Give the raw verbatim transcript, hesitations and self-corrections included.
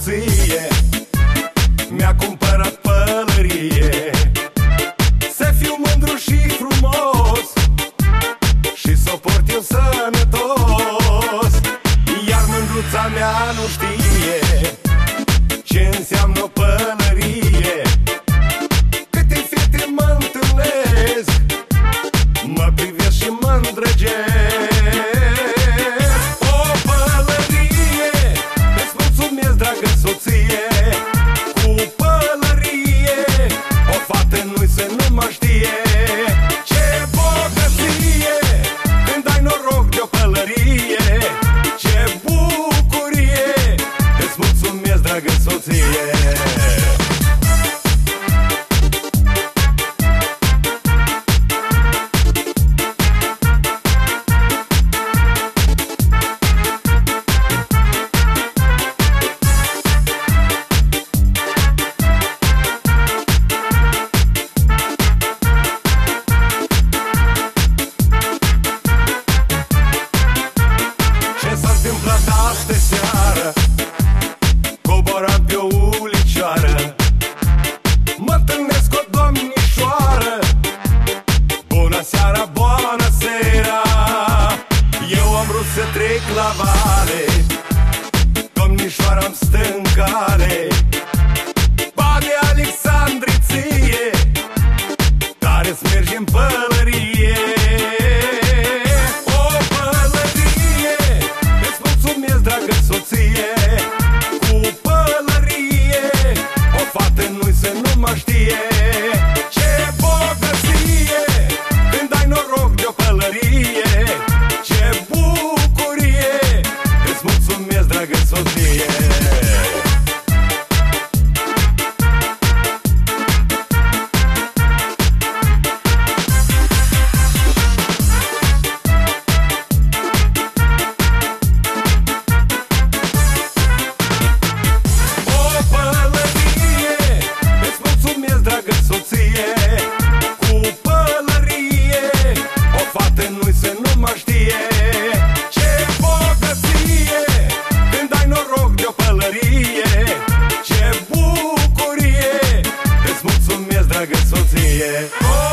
soție mi-a cumpărat pălărie. Să fiu mândru și frumos și să o port eu sănătos. Iar mândruța mea nu știe ce înseamnă o pălărie. Câte fete mă întâlnesc, mă privesc și mă îndrăgesc. O pălărie, îți mulțumesc, dragă soție. Cu pălărie, o fată nu-i să nu mă știe. Ce bogăție când ai noroc de o pălărie. Ce bucurie, îți mulțumesc, dragă soție. Astă-seară coboram pe o ulicioară, mă întâlnesc cu o domnișoară. Bună seara, bună seara, eu am vrut să trec la vale, domnișoara-mi stă în cale. Bade Alexandriție, tare-ți merge în pălărie. Dragă soție, cu pălărie, o fată nu-i să nu mă știe. Ce bogăție când ai noroc de o pălărie. Ce bucurie, îți mulțumesc, dragă soție. Dragă soție, cu pălărie, o fată nu-i să nu mă știe. Ce bogăție când ai noroc de o pălărie. Ce bucurie, îți mulțumesc, dragă soție.